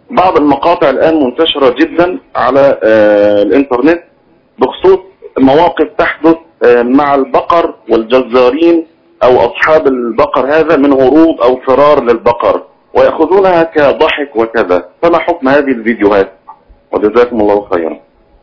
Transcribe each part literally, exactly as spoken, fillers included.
بعض المقاطع الآن منتشرة جدا على آه الإنترنت بخصوص مواقف تحدث آه مع البقر والجزارين أو أصحاب البقر هذا من هروب أو فرار للبقر، ويأخذونها كضحك وكذا، فما حكم هذه الفيديوهات؟ وجزاكم الله خيرا.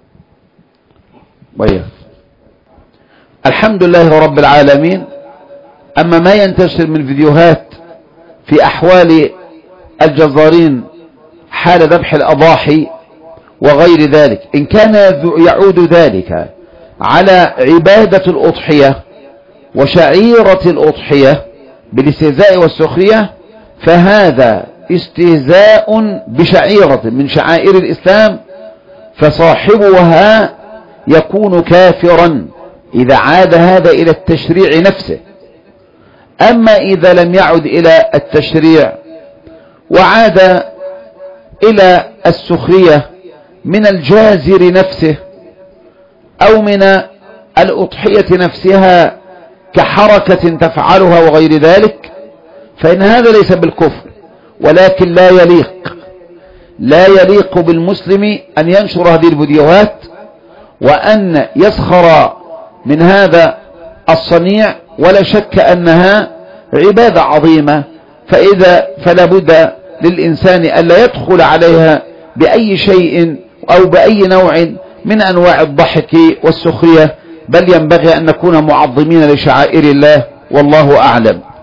طيب، الحمد لله رب العالمين. أما ما ينتشر من فيديوهات في أحوال الجزارين حال ذبح الأضاحي وغير ذلك، إن كان يعود ذلك على عبادة الأضحية وشعيرة الأضحية بالاستهزاء والسخرية، فهذا استهزاء بشعيرة من شعائر الإسلام، فصاحبها يكون كافرا إذا عاد هذا إلى التشريع نفسه. أما إذا لم يعد إلى التشريع وعاد إلى السخرية من الجازر نفسه أو من الأضحية نفسها كحركة تفعلها وغير ذلك، فإن هذا ليس بالكفر، ولكن لا يليق لا يليق بالمسلم أن ينشر هذه الفيديوهات وأن يسخر من هذا الصنيع، ولا شك أنها عبادة عظيمة، فإذا فلا بد للإنسان ألا يدخل عليها بأي شيء أو بأي نوع من أنواع الضحك والسخرية، بل ينبغي أن نكون معظمين لشعائر الله، والله أعلم.